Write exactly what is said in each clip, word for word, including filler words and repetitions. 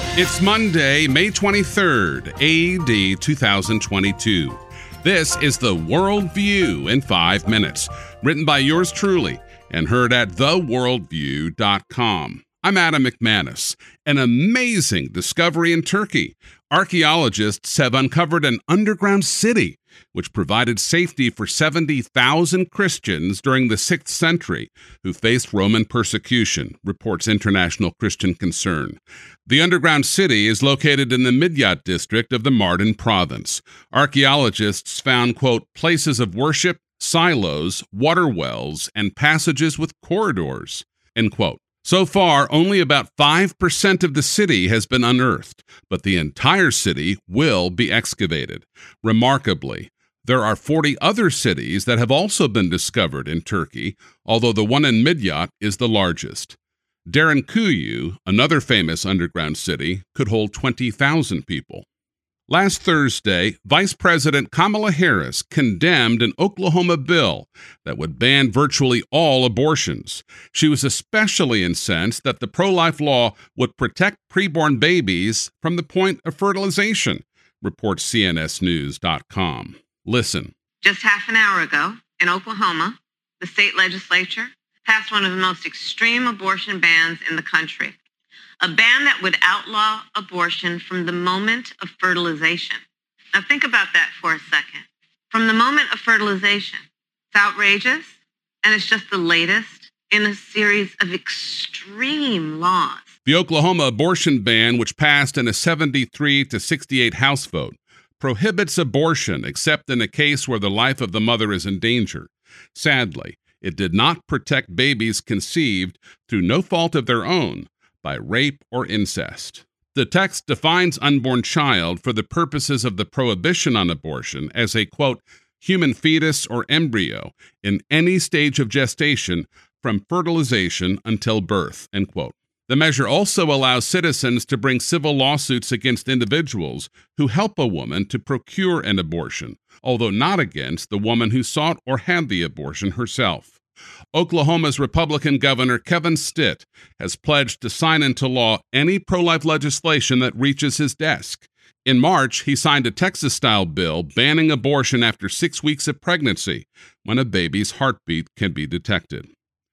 It's Monday, May twenty-third, A D two thousand twenty-two. This is the World View in five minutes, written by yours truly and heard at the worldview dot com. I'm Adam McManus. An amazing discovery in Turkey. Archaeologists have uncovered an underground city which provided safety for seventy thousand Christians during the sixth century who faced Roman persecution, reports International Christian Concern. The underground city is located in the Midyat district of the Mardin province. Archaeologists found, quote, places of worship, silos, water wells, and passages with corridors, end quote. So far, only about five percent of the city has been unearthed, but the entire city will be excavated. Remarkably, there are forty other cities that have also been discovered in Turkey, although the one in Midyat is the largest. Derinkuyu, another famous underground city, could hold twenty thousand people. Last Thursday, Vice President Kamala Harris condemned an Oklahoma bill that would ban virtually all abortions. She was especially incensed that the pro-life law would protect preborn babies from the point of fertilization, reports C N S news dot com. Listen. Just half an hour ago, in Oklahoma, the state legislature passed one of the most extreme abortion bans in the country. A ban that would outlaw abortion from the moment of fertilization. Now think about that for a second. From the moment of fertilization. It's outrageous, and it's just the latest in a series of extreme laws. The Oklahoma abortion ban, which passed in a seventy-three to sixty-eight House vote, prohibits abortion except in a case where the life of the mother is in danger. Sadly, it did not protect babies conceived through no fault of their own, by rape or incest. The text defines unborn child for the purposes of the prohibition on abortion as a, quote, human fetus or embryo in any stage of gestation from fertilization until birth, end quote. The measure also allows citizens to bring civil lawsuits against individuals who help a woman to procure an abortion, although not against the woman who sought or had the abortion herself. Oklahoma's Republican Governor Kevin Stitt has pledged to sign into law any pro-life legislation that reaches his desk. In March, he signed a Texas-style bill banning abortion after six weeks of pregnancy, when a baby's heartbeat can be detected.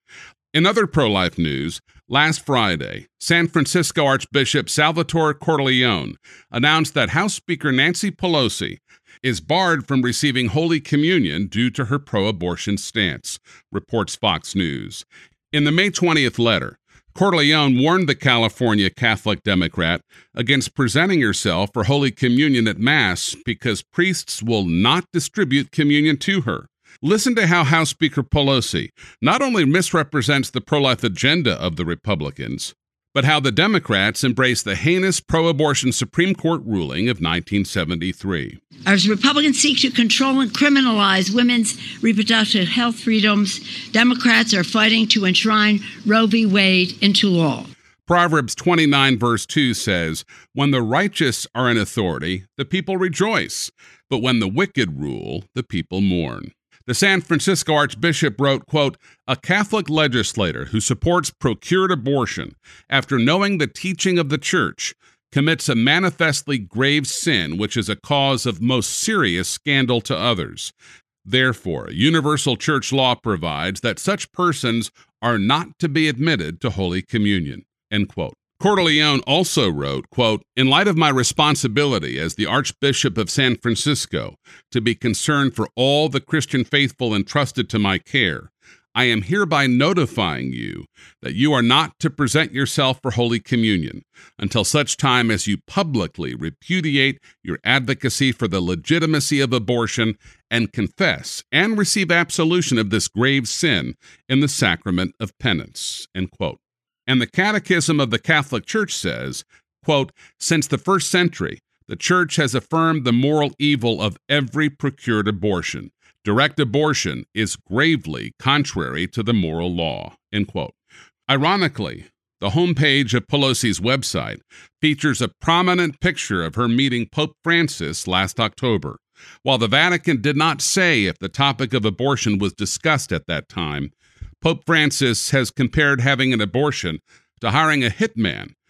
In other pro-life news, last Friday, San Francisco Archbishop Salvatore Cordileone announced that House Speaker Nancy Pelosi is barred from receiving Holy Communion due to her pro-abortion stance, reports Fox News. In the May twentieth letter, Cordileone warned the California Catholic Democrat against presenting herself for Holy Communion at Mass because priests will not distribute communion to her. Listen to how House Speaker Pelosi not only misrepresents the pro-life agenda of the Republicans, but how the Democrats embrace the heinous pro-abortion Supreme Court ruling of nineteen seventy-three. As Republicans seek to control and criminalize women's reproductive health freedoms, Democrats are fighting to enshrine Roe v. Wade into law. Proverbs twenty-nine verse two says, when the righteous are in authority, the people rejoice, but when the wicked rule, the people mourn. The San Francisco Archbishop wrote, quote, a Catholic legislator who supports procured abortion after knowing the teaching of the Church commits a manifestly grave sin, which is a cause of most serious scandal to others. Therefore, universal church law provides that such persons are not to be admitted to Holy Communion, end quote. Cordileone also wrote, quote, in light of my responsibility as the Archbishop of San Francisco to be concerned for all the Christian faithful entrusted to my care, I am hereby notifying you that you are not to present yourself for Holy Communion until such time as you publicly repudiate your advocacy for the legitimacy of abortion and confess and receive absolution of this grave sin in the sacrament of penance, end quote. And the Catechism of the Catholic Church says, quote, since the first century, the Church has affirmed the moral evil of every procured abortion. Direct abortion is gravely contrary to the moral law, end quote. Ironically, the homepage of Pelosi's website features a prominent picture of her meeting Pope Francis last October. While the Vatican did not say if the topic of abortion was discussed at that time, Pope Francis has compared having an abortion to hiring a hitman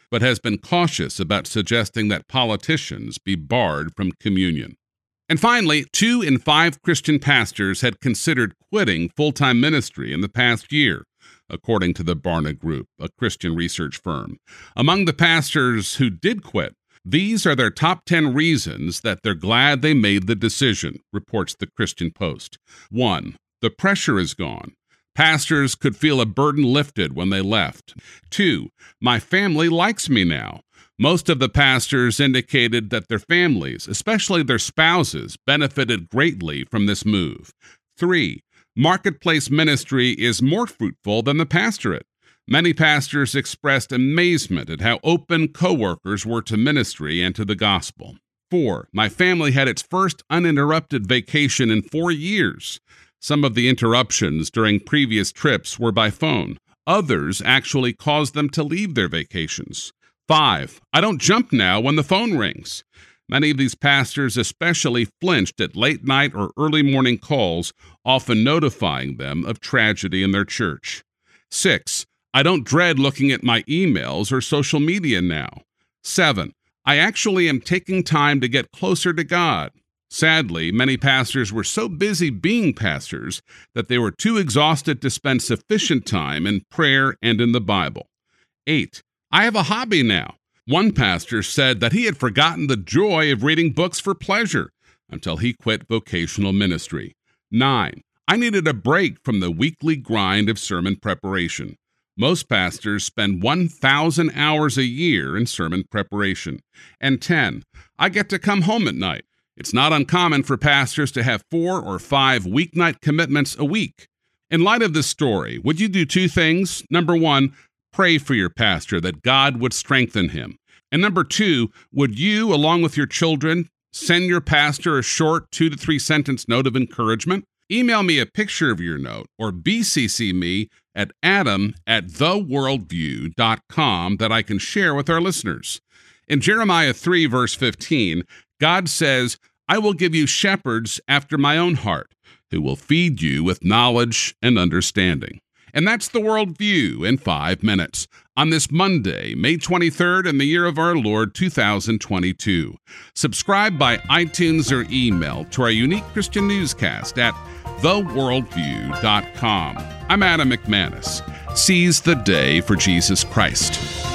but has been cautious about suggesting that politicians be barred from communion. And finally, two in five Christian pastors had considered quitting full-time ministry in the past year, according to the Barna Group, a Christian research firm. Among the pastors who did quit, these are their top ten reasons that they're glad they made the decision, reports the Christian Post. One, the pressure is gone. Pastors could feel a burden lifted when they left. Two, my family likes me now. Most of the pastors indicated that their families, especially their spouses, benefited greatly from this move. Three, marketplace ministry is more fruitful than the pastorate. Many pastors expressed amazement at how open co-workers were to ministry and to the gospel. Four, my family had its first uninterrupted vacation in four years. Some of the interruptions during previous trips were by phone. Others actually caused them to leave their vacations. Five, I don't jump now when the phone rings. Many of these pastors especially flinched at late night or early morning calls, often notifying them of tragedy in their church. Six, I don't dread looking at my emails or social media now. Seven, I actually am taking time to get closer to God. Sadly, many pastors were so busy being pastors that they were too exhausted to spend sufficient time in prayer and in the Bible. Eight, I have a hobby now. One pastor said that he had forgotten the joy of reading books for pleasure until he quit vocational ministry. Nine, I needed a break from the weekly grind of sermon preparation. Most pastors spend one thousand hours a year in sermon preparation. And ten, I get to come home at night. It's not uncommon for pastors to have four or five weeknight commitments a week. In light of this story, would you do two things? Number one, pray for your pastor that God would strengthen him. And number two, would you, along with your children, send your pastor a short two to three sentence note of encouragement? Email me a picture of your note or B C C me at adam at the worldview dot com that I can share with our listeners. In Jeremiah three, verse fifteen, God says, I will give you shepherds after my own heart, who will feed you with knowledge and understanding. And that's the Worldview in five minutes on this Monday, May twenty-third, in the year of our Lord, two thousand twenty-two. Subscribe by iTunes or email to our unique Christian newscast at the worldview dot com. I'm Adam McManus. Seize the day for Jesus Christ.